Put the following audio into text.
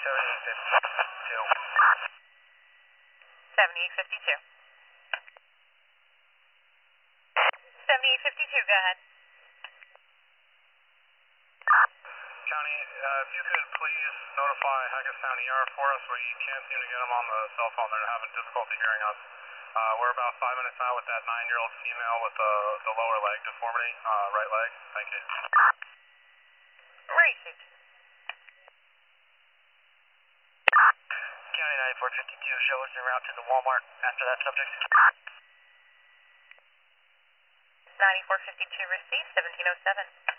7852. 7852. 7852, go ahead. County, if you could please notify Hackettstown ER for us. We can't seem to get them on the cell phone. They're having difficulty hearing us. We're about 5 minutes out with that 9-year-old female with the lower leg deformity, right leg. Thank you. Received. County 9452, show us en route to the Walmart after that subject. 9452 received, 1707.